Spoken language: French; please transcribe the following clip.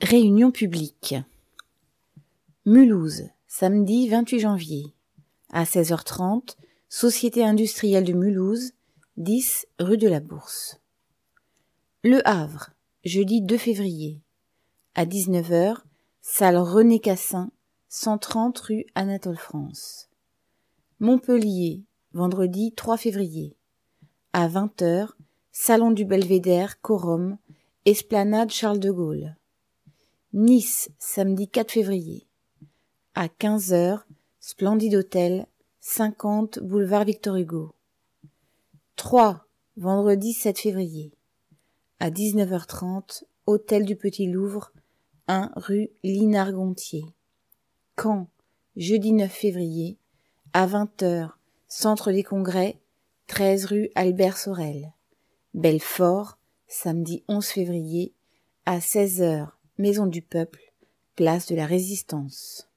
Réunion publique. Mulhouse, samedi 28 janvier. À 16h30, Société industrielle de Mulhouse, 10 rue de la Bourse. Le Havre, jeudi 2 février. À 19h, salle René Cassin, 130 rue Anatole France. Montpellier, vendredi 3 février. À 20h, salon du Belvédère, Quorum, esplanade Charles de Gaulle. Nice, samedi 4 février. À 15h, Splendide Hôtel, 50 boulevard Victor Hugo. Troyes, vendredi 7 février. À 19h30, Hôtel du Petit Louvre, 1 rue Linard-Gontier. Caen, jeudi 9 février. À 20h, Centre des Congrès, 13 rue Albert Sorel. Belfort, samedi 11 février. À 16h, Maison du Peuple, place de la Résistance.